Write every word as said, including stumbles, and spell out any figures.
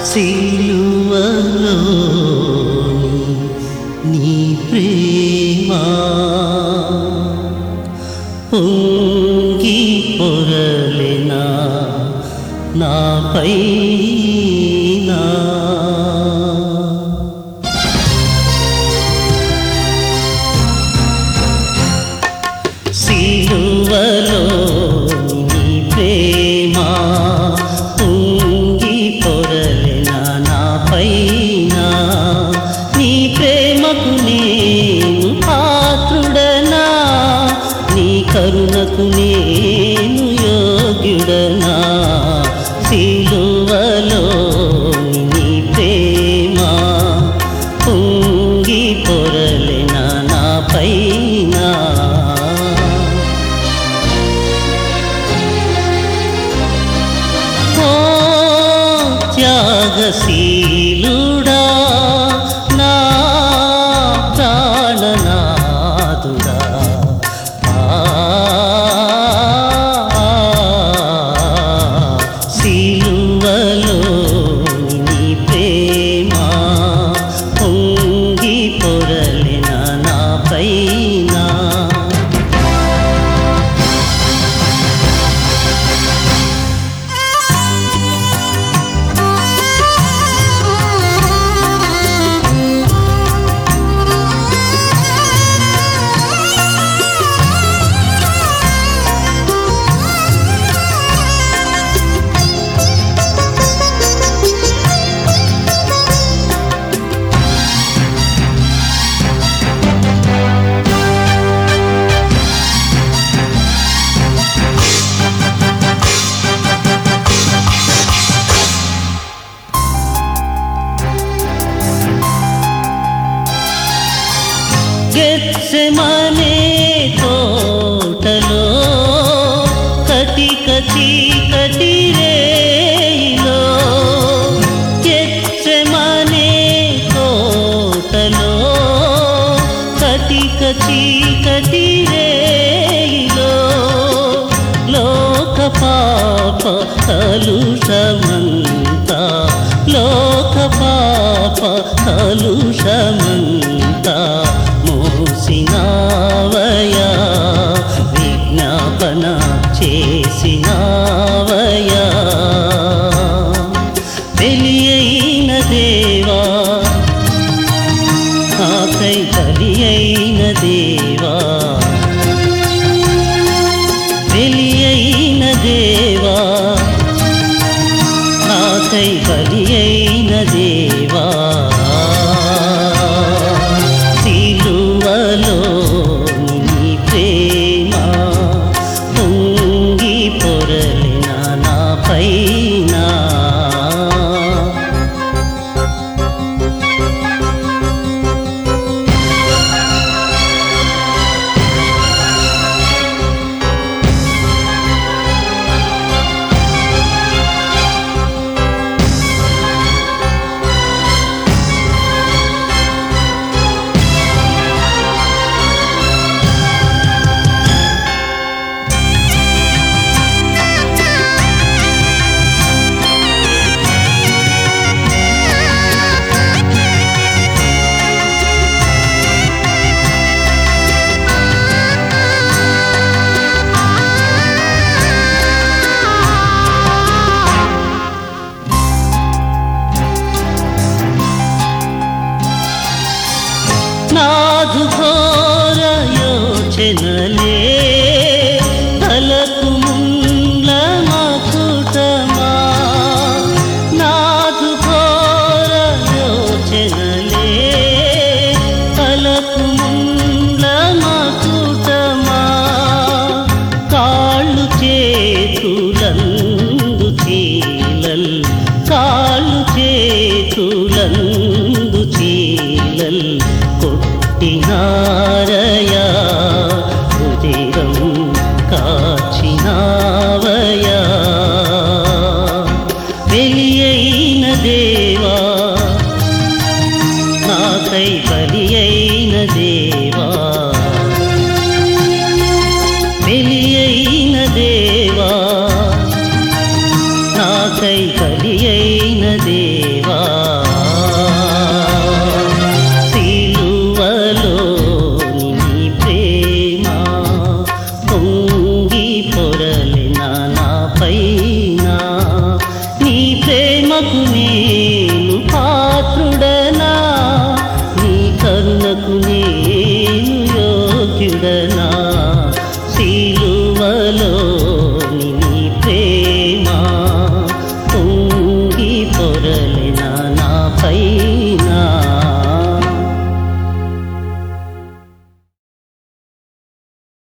సిలువలో నీ ప్రేమ పొంగి పొరలినా నాపైన సిలువలో నీ ప్రేమ పొంగి పొరలినా నాపైన నీ ప్రేమకు నేను పాత్రుడనా నీ కరుణకు నేను యోగ్యుడనా సిలువలో నీ ప్రేమ పొంగి పొరలినా నాపైన ఓ త్యాగశీలుడా నా ప్రాణనాథుడా సిలువలో నీ ప్రేమ పొంగి పొరలిన నాపైన గెత్సెమనే తోటలో కటిక చీకటి రేయిలో గెత్సెమనే తోటలో కటిక చీకటి రేయిలో లోక పాప కలుషమంతా లోక పాప కలుషమంతా మోసినావయా విజ్ఞాపన చేసినావయా బలియైన దేవా నాకై బలియైన దేవా బలియైన దేవా నాకై బలియైన దేవా సిలువలో నీ ప్రేమ పొంగి పొరలిన నాపైన నాదు ఘోర యోచనలే తలకు ముండ్ల మకుటమా నాదు ఘోర యోచనలే తలకు ముండ్ల మకుటమా కాళ్ళు చేతులందు చీలల్ కాళ్ళు చేతులందు చీలల్ కొట్టినారయా ఉదిరం కాచినావయా బలియైన దేవా నాకై బలియైన దేవా బలియైన దేవా పొంగి